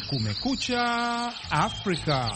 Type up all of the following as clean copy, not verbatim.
Kumekucha Afrika.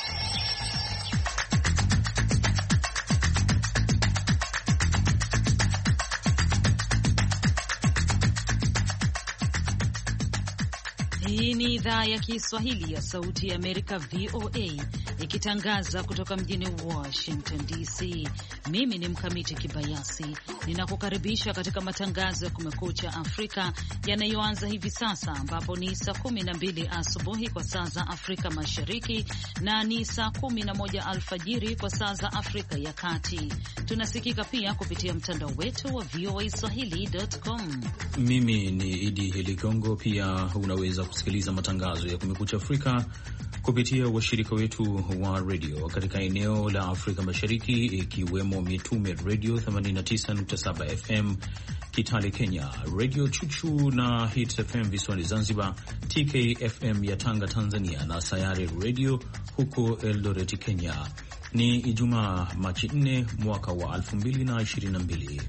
Hii ni idhaa ya Kiswahili ya Sauti ya Amerika, VOA, ikitangaza kutoka mjini Washington DC. Mimi ni Mkamiti Kibayasi, ninakukaribisha katika matangazo ya Kumekucha Afrika yanayoanza hivi sasa, ambapo ni saa 12 asubuhi kwa saa za Afrika Mashariki na ni saa 11 alfajiri kwa saa za Afrika ya Kati. Tunasikika pia kupitia mtandao wetu wa voaswahili.com. Mimi ni Idi Ligongo. Pia unaweza kusikiliza matangazo ya Kumekucha Afrika kupitia washirika wetu wa redio katika eneo la Afrika Mashariki, ikiwemo Mitume Radio 89.7 FM Kitale Kenya, Radio Chuchu na Hits FM visiwani Zanzibar, TKFM ya Tanga Tanzania, na Sayare Radio huko Eldoret Kenya. Ni Ijumaa Machi 4 mwaka wa 2022.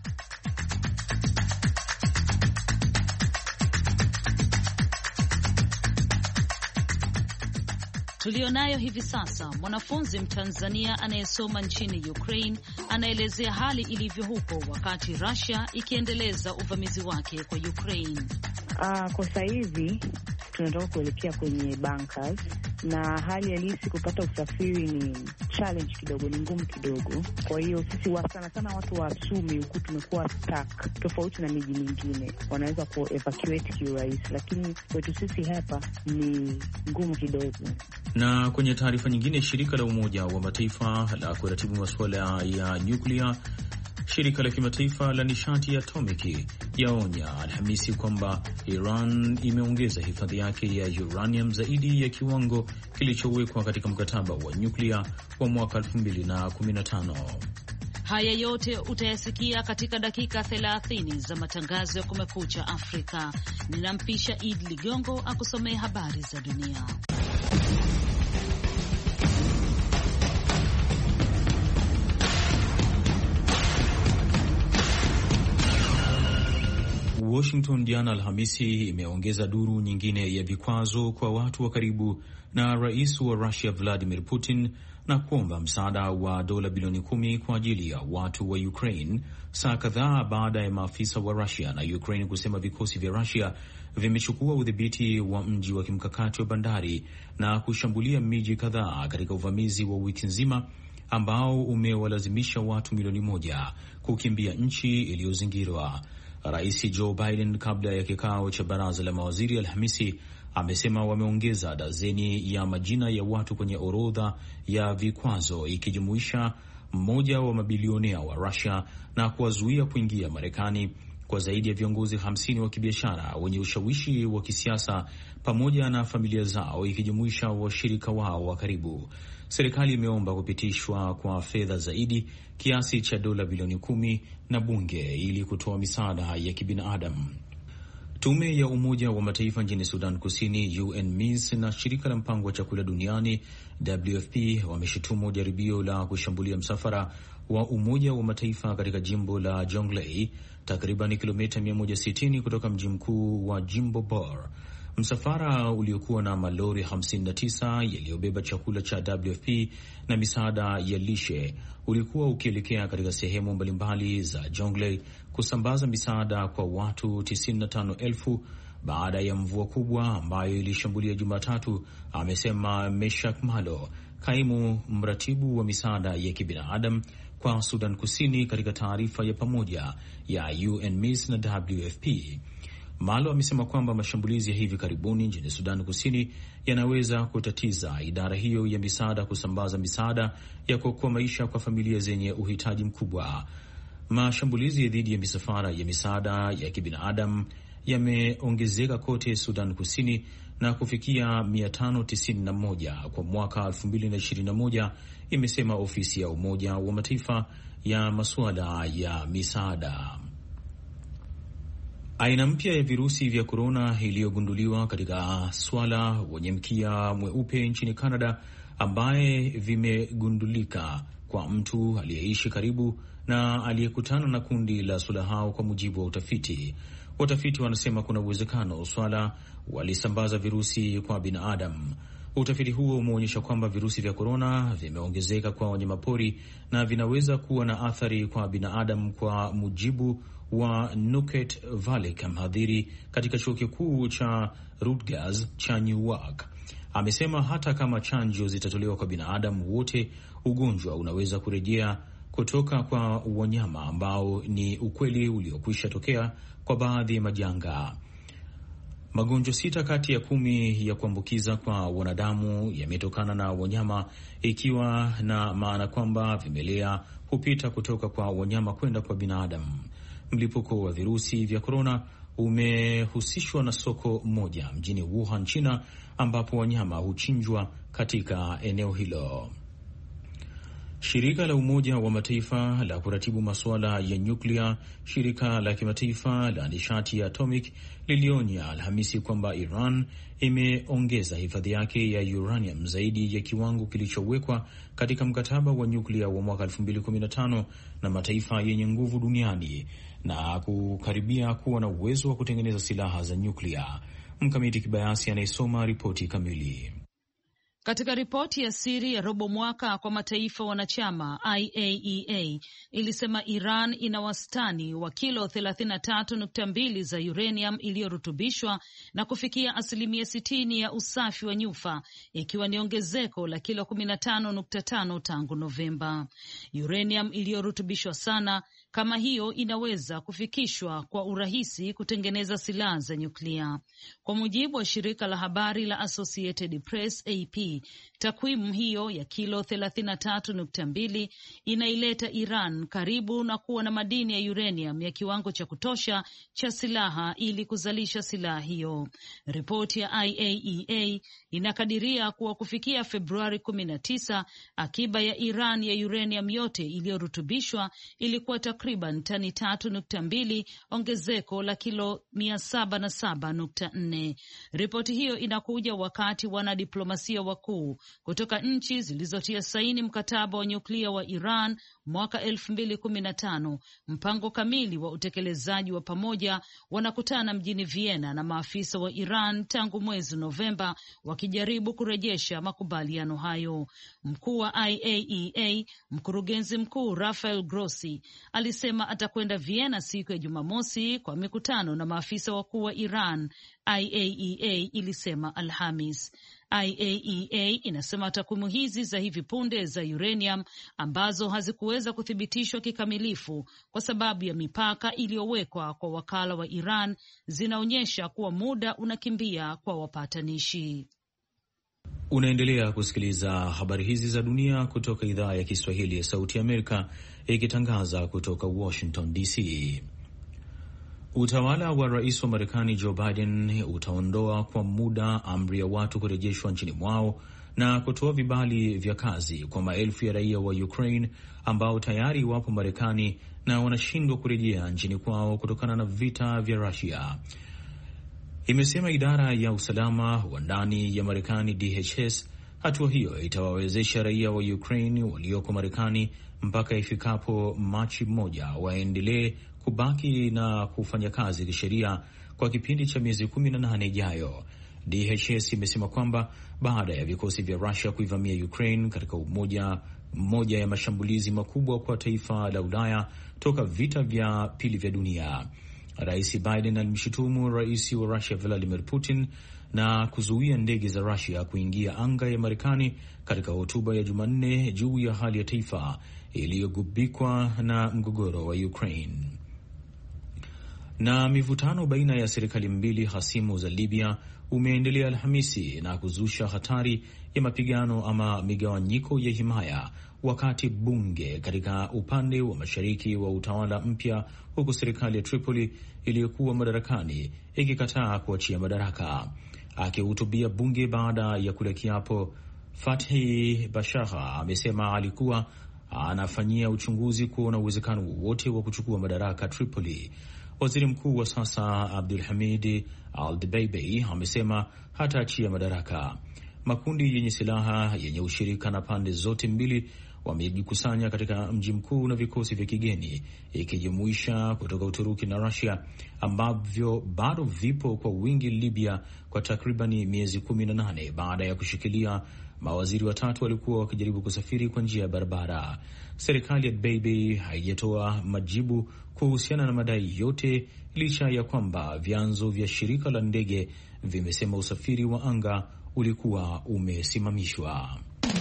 Tulionayo hivi sasa, mwanafunzi Mtanzania anayesoma nchini Ukraine anaelezea hali ilivyo huko wakati Russia ikiendeleza uvamizi wake kwa Ukraine. Kwa sasa hivi tunataka kuelekea kwenye bunkers, na hali halisi kupata usafiri ni challenge kidogo, ni ngumu kidogo. Kwa hiyo sisi sana watu wa Sumi huku tumekuwa stuck, tofauti na miji mingine wanaweza ku evacuate kiurahisi, lakini kwetu sisi hapa ni ngumu kidogo. Na kwenye taarifa nyingine, shirika la Umoja wa Mataifa la kuratibu masuala ya nyuklia, shirika la kimataifa la nishati ya atomiki, yaonya Alhamisi kwamba Iran imeongeza hifadhi yake ya uranium zaidi ya kiwango kilichowekwa katika mkataba wa nyuklia wa mwaka 2015. Haya yote utayasikia katika dakika 30 za matangazo ya Kumekucha Afrika. Ninampisha Idi Ligongo akusomea habari za dunia. Washington jana Alhamisi imeongeza duru nyingine ya vikwazo kwa watu wa karibu na rais wa Russia Vladimir Putin na kuomba msaada wa dola bilioni 10 kwa ajili ya watu wa Ukraine, saa kadhaa baada ya maafisa wa Russia na Ukraine kusema vikosi vya Russia vimechukua udhibiti wa mji wa kimkakati wa bandari na kushambulia miji kadhaa katika uvamizi wa wiki nzima ambao umewalazimisha watu milioni 1 kukimbia nchi iliyozingirwa. Rais Joe Biden kabla ya kikao cha baraza la mawaziri Alhamisi amesema wameongeza dazeni ya majina ya watu kwenye orodha ya vikwazo, ikijumuisha mmoja wa mabilionea wa Russia, na kuwazuia kuingia Marekani kwa zaidi ya viongozi 50 wa kibiashara wenye ushawishi wa kisiasa pamoja na familia zao, ikijumuisha washirika wao wa karibu. Serikali imeomba kupitishwa kwa fedha zaidi kiasi cha dola bilioni 10 na bunge ili kutoa misaada ya kibinadamu. Tume ya Umoja wa Mataifa nchini Sudan Kusini, UNMISS, na shirika la mpango wa chakula duniani WFP wameshutumu jaribio la kushambulia msafara wa Umoja wa Mataifa katika jimbo la Jonglei, takriban kilomita 160 kutoka mji mkuu wa jimbo Bor. Msafara uliokuwa na malori 59 yaliyobeba chakula cha WFP na misaada ya lishe ulikuwa ukielekea katika sehemu mbalimbali za Jonglei kusambaza misaada kwa watu 95,000 baada ya mvua kubwa ambayo ilishambulia Jumatatu, amesema Meshak Malo, kaimu mratibu wa misaada ya kibinadamu kwa Sudan Kusini, katika taarifa ya pamoja ya UNMISS na WFP. Malo amesema kwamba mashambulizi ya hivi karibuni nchini Sudan Kusini yanaweza kutatiza idara hiyo ya misaada kusambaza misaada ya kuokoa maisha kwa familia zenye uhitaji mkubwa. Mashambulizi dhidi ya misafara ya misaada ya kibinadamu yameongezeka kote Sudan Kusini na kufikia 591 kwa mwaka 2021, imesema ofisi ya Umoja wa Mataifa ya masuala ya misaada. Aina mpya ya virusi vya korona iliyogunduliwa katika swala wenye mkia mweupe nchini Canada, ambaye vimegundulika kwa mtu aliyeishi karibu na aliyekutana na kundi la swala hao, kwa mujibu wa utafiti. Watafiti wanasema kuna uwezekano swala walisambaza virusi kwa binadamu. Utafiti huo umeonyesha kwamba virusi vya korona vimeongezeka kwa wanyamapori na vinaweza kuwa na athari kwa binadamu, kwa mujibu wa Nuket Valik, mhadhiri katika chuo kikuu cha Rutgers cha Newark. Amesema hata kama chanjo zitatolewa kwa binadamu wote, ugonjwa unaweza kurejea kutoka kwa wanyama, ambao ni ukweli uliokwisha tokea kwa baadhi ya majanga. Magonjwa 6 kati ya 10 ya kuambukiza kwa wanadamu yametokana na wanyama, ikiwa na maana kwamba vimelea hupita kutoka kwa wanyama kwenda kwa binadamu. Mlipuko wa virusi vya korona umehusishwa na soko moja mjini Wuhan, China, ambapo wanyama huchinjwa katika eneo hilo. Shirika la Umoja wa Mataifa la kuratibu masuala ya nyuklia, shirika la kimataifa la nishati ya atomic, lilionya Alhamisi kwamba Iran imeongeza hifadhi yake ya uranium zaidi ya kiwango kilichowekwa katika mkataba wa nyuklia wa mwaka 2015 na mataifa yenye nguvu duniani, na kukaribia kuwa na uwezo wa kutengeneza silaha za nyuklia. Mkamiti Kibayasi anayesoma ripoti kamili. Katika ripoti ya siri ya robo mwaka kwa mataifa wanachama, IAEA ilisema Iran ina wastani wa kilo 33.2 za uranium iliyorutubishwa na kufikia asilimia 60 ya usafi wa nyufa, ikiwa ni ongezeko la kilo 15.5 tangu Novemba. Uranium iliyorutubishwa sana kama hiyo inaweza kufikishwa kwa urahisi kutengeneza silaha za nyuklia. Kwa mujibu wa shirika la habari la Associated Press AP, takwimu hiyo ya kilo 33.2 inaileta Iran karibu na kuwa na madini ya uranium ya kiwango cha kutosha cha silaha ili kuzalisha silaha hiyo. Ripoti ya IAEA inakadiria kuwa kufikia Februari 19, akiba ya Iran ya uranium yote iliyorutubishwa ilikuwa takriban tani 3.2, ongezeko la kilo 707.4. Ripoti hiyo inakuja wakati wanadiplomasia wakuu kutoka nchi zilizotia saini mkataba wa nyuklia wa Iran mwaka 2015, mpango kamili wa utekelezaji wa pamoja, wanakutana mjini Vienna na maafisa wa Iran tangu mwezi Novemba wakijaribu kurejesha makubaliano hayo. Mkuu wa IAEA, mkurugenzi mkuu Rafael Grossi, alisema atakwenda Vienna siku ya Jumamosi kwa mikutano na maafisa wakuu wa Iran, IAEA ilisema Alhamis. IAEA inasema takwimu hizi za hivi punde za uranium ambazo hazikuweza kuthibitishwa kikamilifu kwa sababu ya mipaka iliyowekwa kwa wakala wa Iran zinaonyesha kuwa muda unakimbia kwa wapatanishi. Unaendelea kusikiliza habari hizi za dunia kutoka idhaa ya Kiswahili ya Sauti ya Amerika, ikitangaza kutoka Washington DC. Utawala wa rais wa Marekani Joe Biden utaondoa kwa muda amri ya watu kurejeshwa nchini mwao na kutoa vibali vya kazi kwa maelfu ya raia wa Ukraine ambao tayari wapo Marekani na wanashindwa kurejea nchini kwao kutokana na vita vya Russia. Imesema idara ya usalama wa ndani ya Marekani DHS. Hatua hiyo itawawezesha raia wa Ukraine walioko Marekani mpaka ifikapo Machi 1 waendelee kubaki na kufanya kazi kisheria kwa kipindi cha miezi 18 ijayo. DHS imesema kwamba baada ya vikosi vya Russia kuivamia Ukraine katika moja ya mashambulizi makubwa kwa taifa la Ulaya toka vita vya pili vya dunia, Rais Biden alimshutumu rais wa Russia Vladimir Putin na kuzuia ndege za Russia kuingia anga ya Marekani katika hotuba ya Jumanne juu ya hali ya taifa iliyogubikwa na mgogoro wa Ukraine. Na mivutano baina ya serikali mbili hasimu za Libya umeendelea Alhamisi na kuzusha hatari ya mapigano ama migawanyiko ya himaya, wakati bunge katika upande wa mashariki wa utawala mpya, huku serikali ya Tripoli iliyokuwa madarakani ikikataa kuachia madaraka. Akihutubia bunge baada ya kula kiapo, Fathi Bashagha amesema alikuwa anafanyia uchunguzi kuona uwezekano wowote wa kuchukua madaraka Tripoli. Waziri mkuu wa sasa Abdul Hamid Al-Dbeibeh amesema hataachia madaraka. Makundi yenye silaha yenye ushirika na pande zote mbili wamejikusanya katika mji mkuu na vikosi vya kigeni ikijumuisha kutoka Uturuki na Russia ambavyo bado vipo kwa wingi Libya kwa takribani miezi 18 baada ya kushikilia mawaziri watatu walikuwa wakijaribu kusafiri kwa njia ya barabara. Serikali ya Abeid haijatoa majibu kuhusiana na madai yote licha ya kwamba vyanzo vya shirika la ndege vimesema usafiri wa anga ulikuwa umesimamishwa.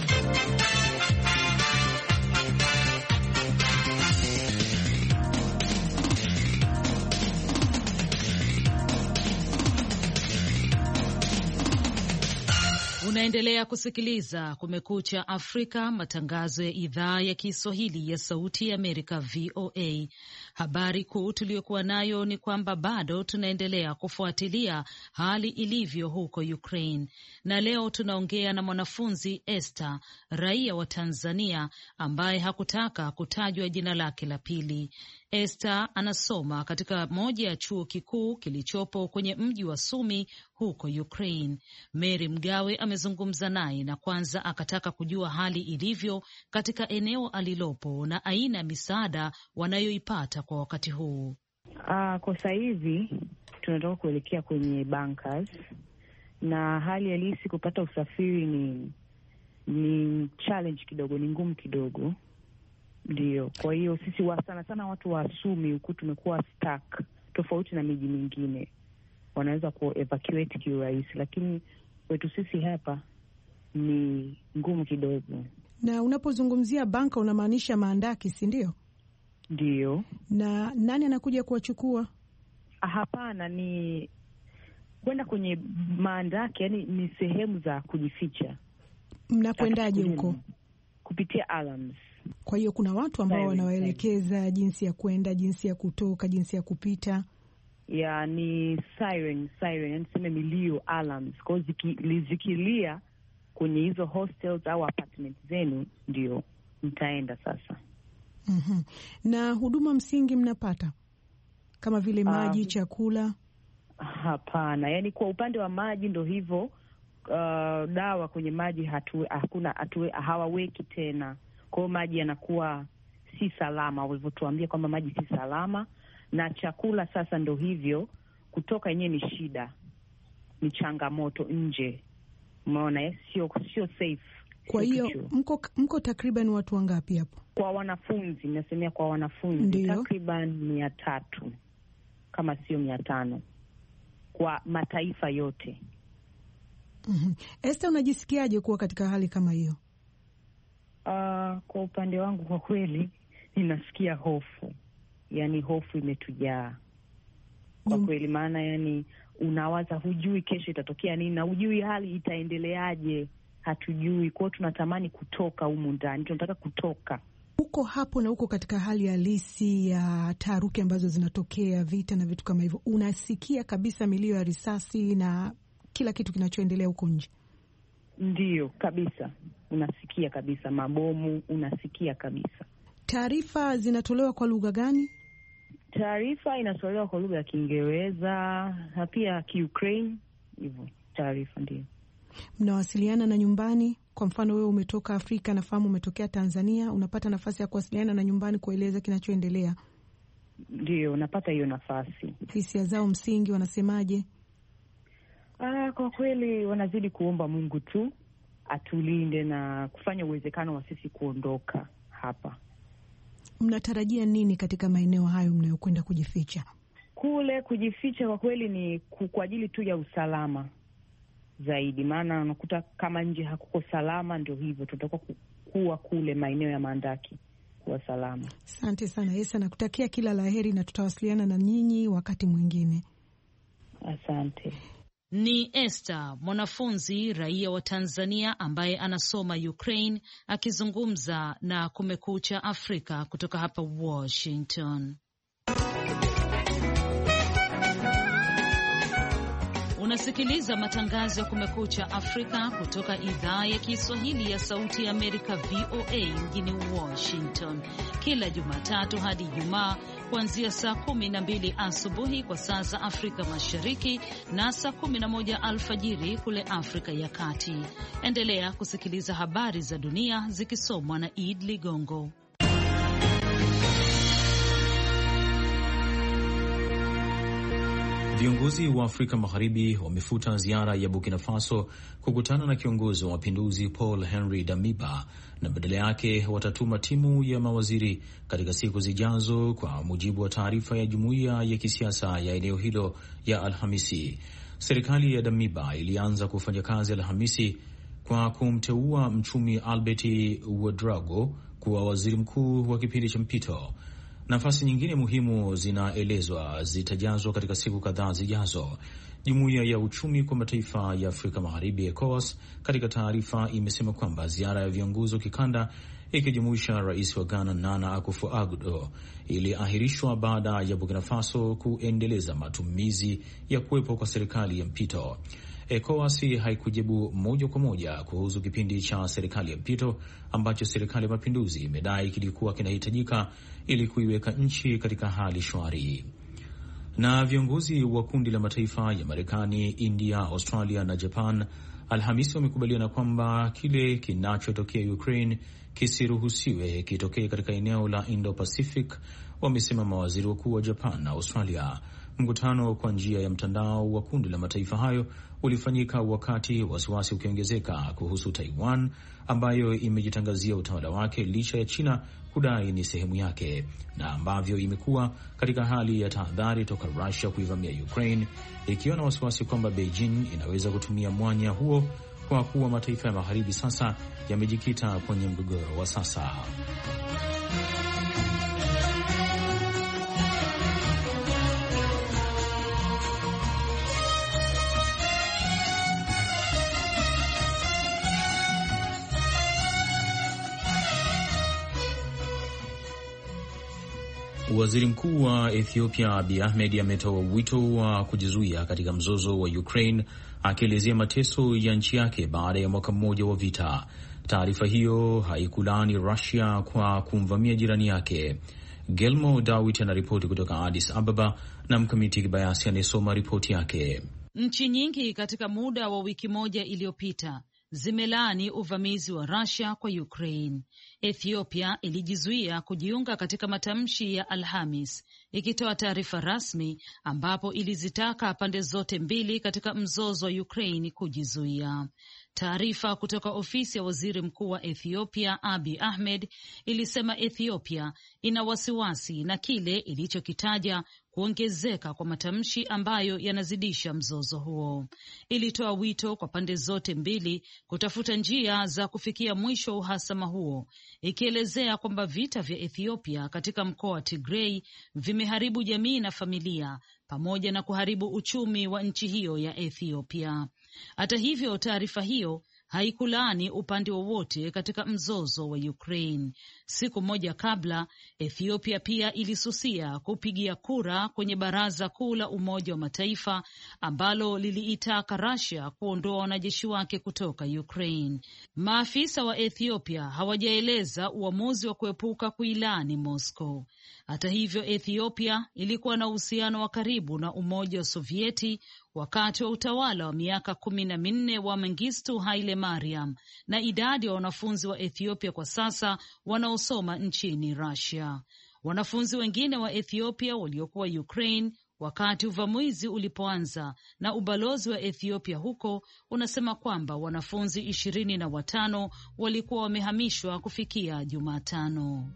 Unaendelea kusikiliza Kumekucha Afrika, matangazo ya idhaa ya Kiswahili ya Sauti ya Amerika, VOA. Habari kuu tuliyokuwa nayo ni kwamba bado tunaendelea kufuatilia hali ilivyo huko Ukraine, na leo tunaongea na mwanafunzi Esther, raia wa Tanzania ambaye hakutaka kutajwa jina lake la pili. Esther anasoma katika moja ya chuo kikuu kilichopo kwenye mji wa Sumi huko Ukraine. Mary Mgawe amezungumza naye na kwanza akataka kujua hali ilivyo katika eneo alilopo na aina ya misaada wanayoipata kwa wakati huu. Kwa sasa hivi tunatoka kuelekea kwenye bunkers, na hali halisi kupata usafiri ni challenge kidogo, ni ngumu kidogo. Ndio, kwa hiyo sisi sana sana watu wa Sumi huku tumekuwa stuck, tofauti na miji mingine wanaweza ku-evacuate kiurahisi, lakini kwetu sisi hapa ni ngumu kidogo. Na unapozungumzia banka unamaanisha maandaki, si ndio? Ndio. Na nani anakuja kuwachukua? Hapana, ni kwenda kwenye maandaki, yani ni sehemu za kujificha. Mnakwendaje huko? Kupitia alarms. Kwa hiyo kuna watu ambao wanawaelekeza jinsi ya kwenda, jinsi ya kutoka, jinsi ya kupita. Ya ni siren, yani sema milio, alarms. Kwa zikilia kwenye hizo hostels au apartment zenu, ndio mtaenda sasa. Na huduma msingi mnapata kama vile maji, chakula? Hapana, yani kwa upande wa maji ndo hivyo. Dawa kwenye maji hawaweki tena. Kwa hiyo maji yanakuwa si salama, walivyotuambia kwamba maji si salama. Na chakula sasa ndo hivyo, kutoka yenyewe ni shida, ni changamoto nje. Umeona, sio safe. Kwa hiyo mko takriban watu wangapi hapo? Kwa wanafunzi, nasemea kwa wanafunzi takriban 300 kama sio 500 kwa mataifa yote. Esther, unajisikiaje kuwa katika hali kama hiyo? Kwa upande wangu kwa kweli ninasikia hofu. Yani hofu imetujaa kwa kweli, maana yani unawaza, hujui kesho itatokea nini na hujui hali itaendeleaje, hatujui. Kwa hiyo tunatamani kutoka humu ndani, tunataka kutoka. Uko hapo na uko katika hali halisi ya taharuki ambazo zinatokea, vita na vitu kama hivyo. Unasikia kabisa milio ya risasi na kila kitu kinachoendelea huko nje? Ndiyo, kabisa. Unasikia kabisa mabomu, unasikia kabisa. Taarifa zinatolewa kwa lugha gani? Taarifa inatolewa kwa lugha ya Kiingereza na pia Kiukraine, hivyo taarifa ndio. Mnawasiliana na nyumbani? Kwa mfano wewe umetoka Afrika, nafahamu umetokea Tanzania, unapata nafasi ya kuwasiliana na nyumbani kueleza kinachoendelea? Ndio, unapata hiyo nafasi. Hisia zao msingi wanasemaje? Kwa kweli wanazidi kuomba Mungu tu atulinde na kufanya uwezekano wa sisi kuondoka hapa. Mnatarajia nini katika maeneo hayo mnayokwenda kujificha? Kule kujificha kwa kweli ni kwa ajili tu ya usalama zaidi, maana unakuta kama nje hakuko salama, ndio hivyo tutakuwa kuwa kule maeneo ya maandaki kuwa salama. Asante sana Yesa, nakutakia kila laheri na tutawasiliana na nyinyi wakati mwingine. Asante. Ni Esther, mwanafunzi raia wa Tanzania ambaye anasoma Ukraine, akizungumza na Kumekucha Afrika kutoka hapa Washington. Unasikiliza matangazo ya Kumekucha Afrika kutoka idhaa ya Kiswahili ya Sauti ya Amerika, VOA, mjini Washington, kila Jumatatu hadi Ijumaa kuanzia saa 12 asubuhi kwa saa za Afrika Mashariki na saa 11 alfajiri kule Afrika ya Kati. Endelea kusikiliza habari za dunia zikisomwa na Id Ligongo. Viongozi wa Afrika Magharibi wamefuta ziara ya Burkina Faso kukutana na kiongozi wa mapinduzi Paul Henri Damiba na badala yake watatuma timu ya mawaziri katika siku zijazo, kwa mujibu wa taarifa ya jumuiya ya kisiasa ya eneo hilo ya Alhamisi. Serikali ya Damiba ilianza kufanya kazi Alhamisi kwa kumteua mchumi Albert Ouedraogo kuwa waziri mkuu wa kipindi cha mpito. Nafasi nyingine muhimu zinaelezwa zitajazwa katika siku kadhaa zijazo. Jumuiya ya uchumi kwa mataifa ya Afrika Magharibi, ECOWAS, katika taarifa imesema kwamba ziara ya viongozi wa kikanda ikijumuisha rais wa Ghana Nana Akufo-Addo iliahirishwa baada ya Burkina Faso kuendeleza matumizi ya kuwepo kwa serikali ya mpito. ECOWAS haikujibu moja kwa moja kuhusu kipindi cha serikali ya mpito ambacho serikali ya mapinduzi imedai kilikuwa kinahitajika ili kuiweka nchi katika hali shwari. Na viongozi wa kundi la mataifa ya Marekani, India, Australia na Japan Alhamisi wamekubaliana kwamba kile kinachotokea Ukraine kisiruhusiwe kitokee katika eneo la Indo-Pacific, wamesema mawaziri wakuu wa Japan na Australia. Mkutano kwa njia ya mtandao wa kundi la mataifa hayo ulifanyika wakati wasiwasi ukiongezeka kuhusu Taiwan ambayo imejitangazia utawala wake licha ya China kudai ni sehemu yake, na ambavyo imekuwa katika hali ya tahadhari toka Russia kuivamia Ukraine, ikiwa na wasiwasi kwamba Beijing inaweza kutumia mwanya huo, kwa kuwa mataifa ya magharibi sasa yamejikita kwenye mgogoro wa sasa. Waziri Mkuu wa Ethiopia Abiy Ahmed ametoa wito wa kujizuia katika mzozo wa Ukraine, akielezea mateso ya nchi yake baada ya mwaka mmoja wa vita. Taarifa hiyo haikulaani Russia kwa kumvamia jirani yake. Gelmo Dawit anaripoti kutoka Addis Ababa na Mkamiti Kibayasi anayesoma ripoti yake. Nchi nyingi katika muda wa wiki moja iliyopita zimelaani uvamizi wa Russia kwa Ukraine. Ethiopia ilijizuia kujiunga katika matamshi ya Alhamis, ikitoa taarifa rasmi ambapo ilizitaka pande zote mbili katika mzozo wa Ukraine kujizuia. Taarifa kutoka ofisi ya waziri mkuu wa Ethiopia Abiy Ahmed ilisema Ethiopia ina wasiwasi na kile ilichokitaja kuongezeka kwa matamshi ambayo yanazidisha mzozo huo. Ilitoa wito kwa pande zote mbili kutafuta njia za kufikia mwisho wa uhasama huo, ikielezea kwamba vita vya Ethiopia katika mkoa wa Tigray vimeharibu jamii na familia pamoja na kuharibu uchumi wa nchi hiyo ya Ethiopia. Hata hivyo, taarifa hiyo haikulaani upande wowote katika mzozo wa Ukraine. Siku moja kabla, Ethiopia pia ilisusia kupigia kura kwenye Baraza Kuu la Umoja wa Mataifa ambalo liliitaka Russia kuondoa wanajeshi wake kutoka Ukraine. Maafisa wa Ethiopia hawajaeleza uamuzi wa kuepuka kuilaani Moscow. Hata hivyo, Ethiopia ilikuwa na uhusiano wa karibu na Umoja wa Sovieti wakati wa utawala wa miaka 14 wa Mengistu Haile Mariam, na idadi ya wanafunzi wa Ethiopia kwa sasa wanaosoma nchini Russia. Wanafunzi wengine wa Ethiopia waliokuwa Ukraine wakati uvamizi ulipoanza, na ubalozi wa Ethiopia huko unasema kwamba wanafunzi 25 walikuwa wamehamishwa kufikia Jumatano.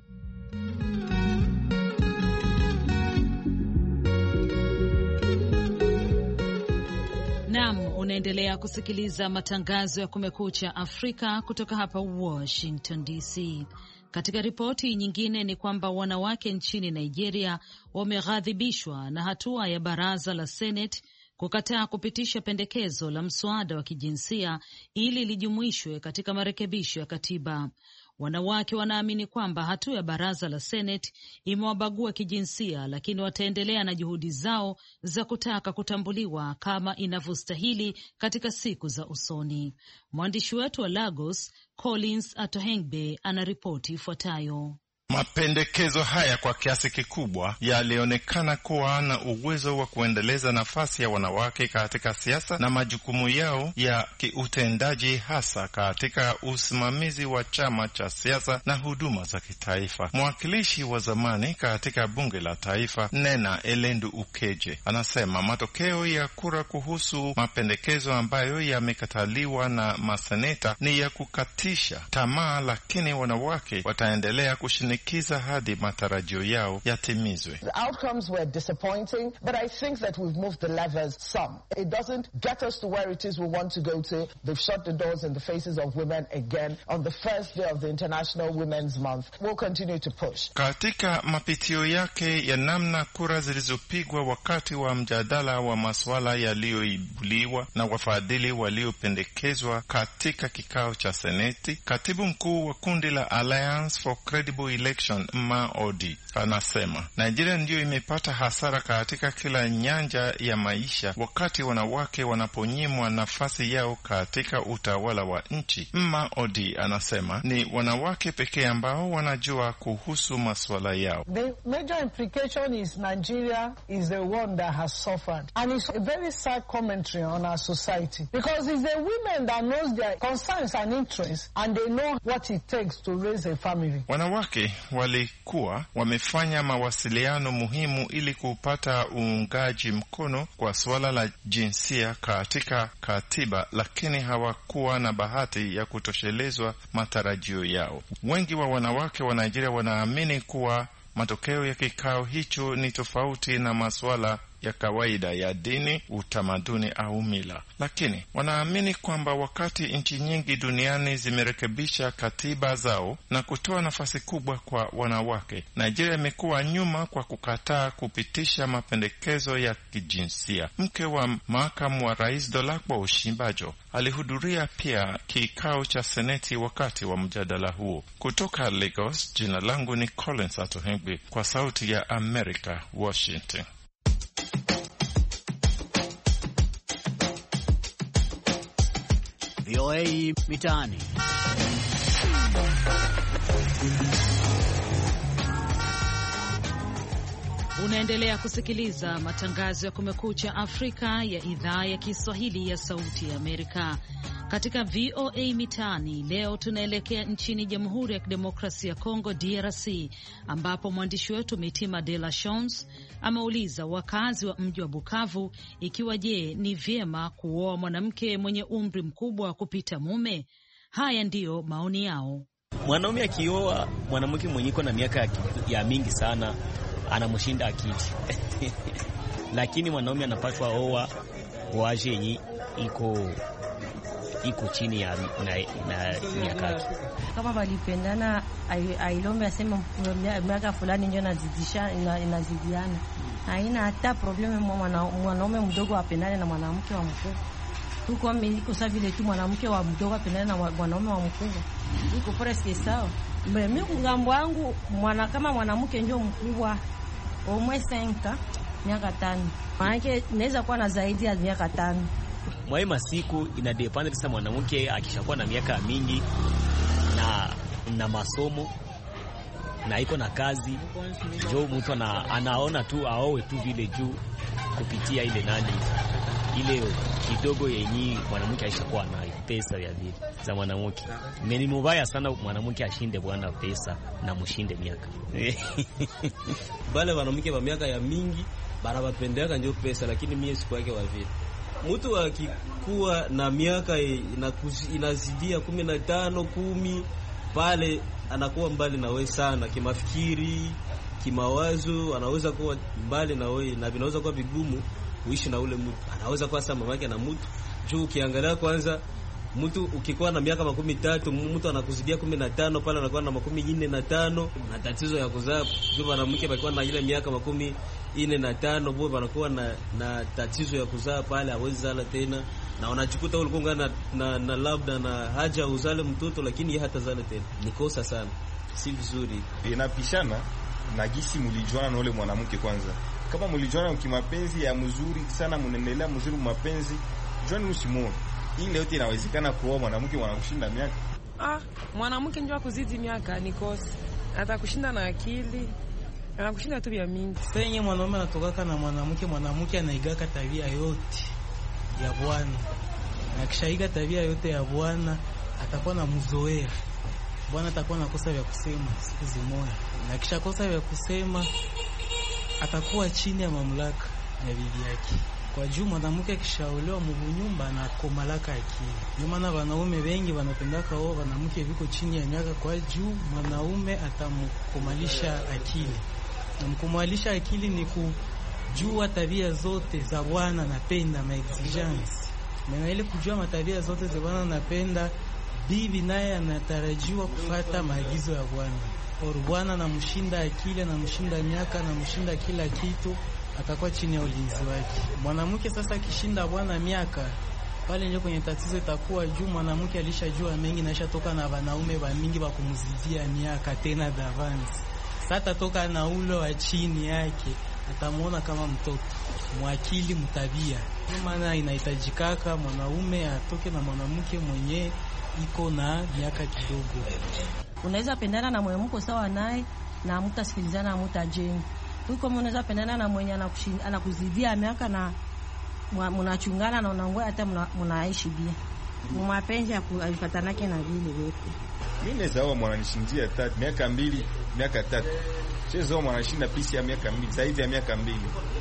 Naam, unaendelea kusikiliza matangazo ya Kumekucha Afrika kutoka hapa Washington DC. Katika ripoti nyingine ni kwamba wanawake nchini Nigeria wameghadhibishwa na hatua ya baraza la Senate kukataa kupitisha pendekezo la mswada wa kijinsia ili lijumuishwe katika marekebisho ya katiba. Wanawake wanaamini kwamba hatua ya baraza la Seneti imewabagua kijinsia, lakini wataendelea na juhudi zao za kutaka kutambuliwa kama inavyostahili katika siku za usoni. Mwandishi wetu wa Lagos, Collins Atohengbe, anaripoti ifuatayo. Mapendekezo haya kwa kiasi kikubwa yalionekana kuwa na uwezo wa kuendeleza nafasi ya wanawake katika siasa na majukumu yao ya kiutendaji, hasa katika usimamizi wa chama cha siasa na huduma za kitaifa. Mwakilishi wa zamani katika bunge la taifa, Nena Elendu Ukeje, anasema matokeo ya kura kuhusu mapendekezo ambayo yamekataliwa na maseneta ni ya kukatisha tamaa, lakini wanawake wataendelea kushinikiza hadi matarajio yao yatimizwe. The outcomes were disappointing, but I think that we've moved the levers some. It doesn't get us to where it is we want to go to. They've shut the doors in the faces of women again on the first day of the International Women's Month. We'll continue to push. Katika mapitio yake ya namna kura zilizopigwa wakati wa mjadala wa masuala yaliyoibuliwa na wafadhili waliopendekezwa katika kikao cha Seneti, katibu mkuu wa kundi la Alliance for Credible Election Maodi anasema Nigeria ndiyo imepata hasara katika kila nyanja ya maisha wakati wanawake wanaponyimwa nafasi yao katika utawala wa nchi. Maodi anasema ni wanawake pekee ambao wanajua kuhusu masuala yao. The major implication is Nigeria is the one that has suffered, and it's a very sad commentary on our society, because it's the women that knows their concerns and interests, and they know what it takes to raise a family. Wanawake walikuwa wamefanya mawasiliano muhimu ili kupata uungaji mkono kwa suala la jinsia katika katiba, lakini hawakuwa na bahati ya kutoshelezwa matarajio yao. Wengi wa wanawake wa Nigeria wanaamini kuwa matokeo ya kikao hicho ni tofauti na masuala ya kawaida ya dini, utamaduni au mila, lakini wanaamini kwamba wakati nchi nyingi duniani zimerekebisha katiba zao na kutoa nafasi kubwa kwa wanawake, Nigeria imekuwa nyuma kwa kukataa kupitisha mapendekezo ya kijinsia. Mke wa makamu wa rais Dolapo Osinbajo alihudhuria pia kikao cha Seneti wakati wa mjadala huo. Kutoka Lagos, jina langu ni Collins Atohengbe kwa Sauti ya America, Washington. VOA Mitaani. Unaendelea kusikiliza matangazo ya Kumekucha Afrika ya idhaa ya Kiswahili ya Sauti ya Amerika. Katika VOA Mitaani leo tunaelekea nchini Jamhuri ya Kidemokrasia ya Kongo, DRC, ambapo mwandishi wetu Mitima de la Chance ameuliza wakazi wa mji wa Bukavu ikiwa ni vyema kuoa mwanamke mwenye umri mkubwa kupita mume. Haya ndiyo maoni yao. Mwanaume akioa mwanamke mwenye iko na miaka ya mingi sana anamshinda akili. Lakini mwanaume anapaswa oa waje yenye iko chini ya na miaka yake. Kama walipendana ailombe asema miaka fulani ndio inazidiana. Haina hata probleme mwanaume mdogo apendane na mwanamke wa mkubwa. Tuko iko sawa vile tu mwanamke wa mdogo apendane na mwanaume wa mkubwa. Iko presque sawa. Mimi kungambo wangu kama mwanamke ndio mkubwa au mwe 5 miaka 5. Maana naweza kuwa na zaidi ya miaka 5. Mwa masiku inadepende sasa mwanamke akishakuwa na miaka mingi na masomo na iko na kazi, ndio mtu anaona tu aoe tu vile juu kupitia ile ile kidogo yenye mwanamke aishakuwa nayo pesa ya vile za mwanamke. Ni mbaya sana mwanamke ashinde bwana pesa na mshinde miaka. Bale wanamke wa miaka ya mingi barabapendeka ndio pesa, lakini mimi siku yake wa vile. Mtu akikuwa na miaka inazidia 15 10 pale anakuwa mbali na wewe sana kimafikiri, kimawazo, anaweza kuwa mbali na wewe na vinaweza kuwa vigumu kuishi na ule mtu. Anaweza kuwa sama mamake na mtu. Juu ukiangalia kwanza mtu ukikuwa na miaka 13 mtu anakuzidia 15 pale anakuwa na 45 na tatizo ya kuzaa. Juu mwanamke alikuwa na ile miaka 45 bwana anakuwa na tatizo ya kuzaa pale, hawezi zala tena. na unachikuta ulikuwa na labda na haja uzale mtoto, lakini hata zale tena. Ni kosa sana, si vizuri. Inapishana na gisi mulijuana na ule mwanamke kwanza. Kama mulijuana kimapenzi ya mzuri sana, mnaendelea mzuri mapenzi, juani usimuone. Ile yote inawezekana kuoa mwanamke mwanakushinda miaka. Mwanamke njoo kuzidi miaka ni kosa. Atakushinda na akili. Anakushinda tu vya mingi. Sasa yeye mwanaume anatokaka na mwanamke anaigaka tabia yote ya bwana. Na kishaiga tabia yote ya bwana, atakuwa na mzoea. Bwana atakuwa na kosa vya kusema siku zimoja. Na kisha kosa vya kusema atakuwa chini ya mamlaka ya bibi yake. Kwa juu mwanamke akishaolewa mnyumba na komalaka akili. Ndio maana wanaume wengi wanapendaka wao wanamke viko chini ya miaka, kwa juu mwanaume atamkomalisha akili. Na mkomalisha akili ni kujua tabia zote za bwana napenda, ma exigence. Na ile kujua matabia zote za bwana napenda, bibi naye anatarajiwa kufuata maagizo ya bwana. Bwana anamshinda akili, anamshinda miaka, anamshinda kila kitu, atakuwa chini ya ulinzi wake. Mwanamke sasa akishinda bwana miaka, pale ndio kwenye tatizo itakuwa juu. Mwanamke alishajua mengi na ishatoka na wanaume wa mingi wa kumzidia miaka tena d'avance. Sasa toka na ulo wa chini yake, atamuona kama mtoto, mwakili, mtabia. Kwa maana inahitajikaka mwanaume atoke na mwanamke mwenye iko na miaka kidogo. Unaweza pendana na mwanamke sawa naye na mtasikilizana, mtajenga. Huko unaweza pendana na mwenye anakuzidia miaka na mnachungana na unaongoa hata mnaishi bia. Mapenzi alipatanake na vile wote. Mimi naweza oa mwananishindia miaka 2, miaka 3. Siwezi oa mwananishinda pisi ya miaka 2, zaidi ya miaka 2.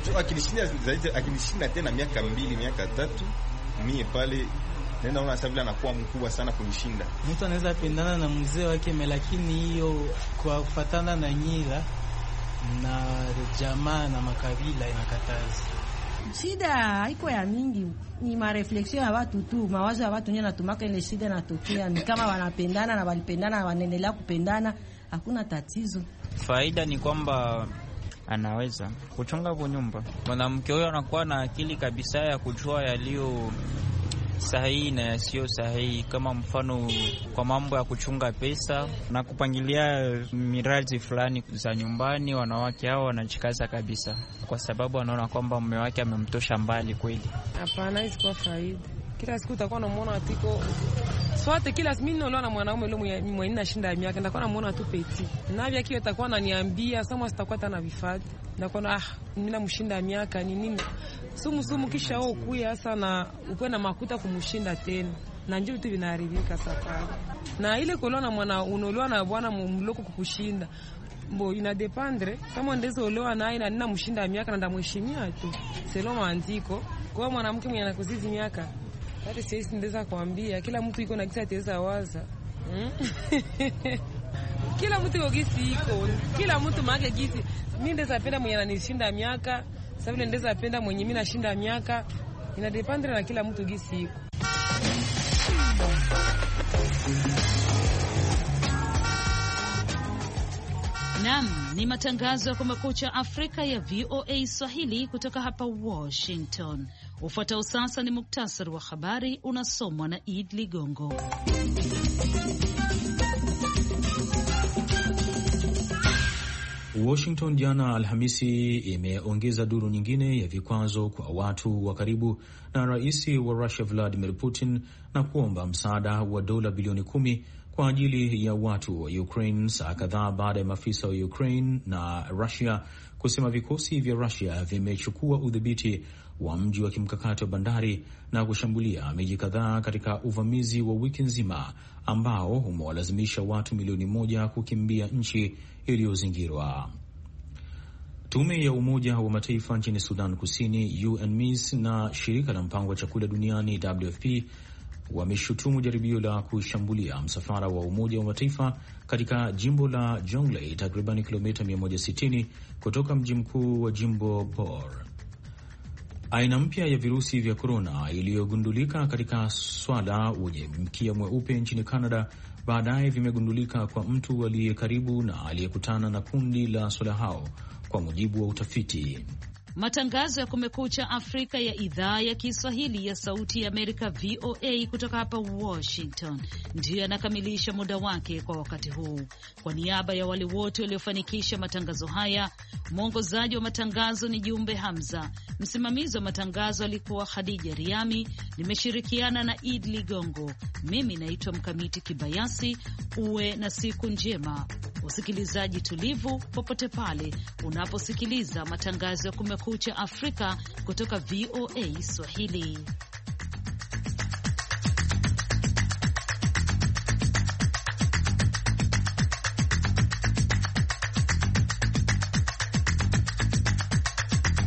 Akinishinda tena miaka 2, miaka 3, mimi pale nenda una sababu anakuwa mkubwa sana kunishinda. Mtu anaweza pendana na mzee wake, lakini hiyo kwa kufatana na nyila na jamaa na makabila inakataza. Shida haiko ya mingi, ni marefleksio ya watu tu, mawazo ya watu ndio natumaka ile shida natokea. Ni kama wanapendana na walipendana wanaendelea kupendana, hakuna tatizo. Faida ni kwamba anaweza kuchunga kwa nyumba. Mwanamke huyo anakuwa na akili kabisa ya kujua yaliyo sahihi na yasiyo sahihi, kama mfano kwa mambo ya kuchunga pesa na kupangilia miradi fulani za nyumbani. Wanawake hao wanachikaza kabisa, kwa sababu wanaona kwamba mume wake amemtosha mbali kweli. Hapana, hizo kwa faida. Kila siku utakuwa unamuona atiko sote, kila siku mimi naona mwanaume yule mwenye nashinda miaka, nitakuwa namuona tu peti. Na vya kile atakuwa ananiambia kama sitakuwa tena vifadi. Nakuwa mimi namshinda miaka ni nini? Sumu kisha wao kuya sana ukwe na makuta kumshinda tena. Na njoo vitu vinaharibika safari. Na ile kolona mwana unaolewa na bwana mloko kukushinda. Mbo ina dependre kama ndezo olewa naye na nina mshinda miaka na ndamheshimia tu. Selo maandiko. Kwa mwanamke mwenye anakuzizi miaka, hata sisi ndeza kuambia kila mtu iko na kisa teza waza. Kila mtu iko gisi iko. Kila mtu maana gisi. Mimi ndeza penda mwenye ananishinda miaka, sababu ndeza penda mwenye mimi nashinda miaka. Ina dependre na kila mtu gisi iko. Naam, ni matangazo ya Kumekucha Afrika ya VOA Swahili kutoka hapa Washington. Ufuatao sasa ni muktasari wa habari unasomwa na Id Ligongo. Washington jana Alhamisi imeongeza duru nyingine ya vikwazo kwa watu wa karibu na rais wa Russia Vladimir Putin na kuomba msaada wa dola bilioni 10 kwa ajili ya watu wa Ukraine, saa kadhaa baada ya maafisa wa Ukraine na Russia kusema vikosi vya Russia vimechukua udhibiti wa mji wa kimkakati wa bandari na kushambulia miji kadhaa katika uvamizi wa wiki nzima ambao umewalazimisha watu milioni 1 kukimbia nchi iliyozingirwa. Tume ya Umoja wa Mataifa nchini Sudan Kusini, UNMISS, na shirika la mpango wa chakula duniani WFP wameshutumu jaribio la kushambulia msafara wa Umoja wa Mataifa katika jimbo la Jonglei, takriban kilomita 160 kutoka mji mkuu wa jimbo Bor. Aina mpya ya virusi vya korona iliyogundulika katika swala wenye mkia mweupe nchini Canada baadaye vimegundulika kwa mtu aliye karibu na aliyekutana na kundi la swala hao, kwa mujibu wa utafiti. Matangazo ya Kumekucha Afrika ya idhaa ya Kiswahili ya Sauti ya Amerika VOA kutoka hapa Washington ndiyo yanakamilisha muda wake kwa wakati huu. Kwa niaba ya wale wote waliofanikisha matangazo haya, mwongozaji wa matangazo ni Jumbe Hamza, msimamizi wa matangazo alikuwa Khadija Riami, nimeshirikiana na Id Ligongo. Mimi naitwa Mkamiti Kibayasi. Uwe na siku njema, usikilizaji tulivu popote pale unaposikiliza matangazo ya Kumekucha Afrika kutoka VOA Swahili.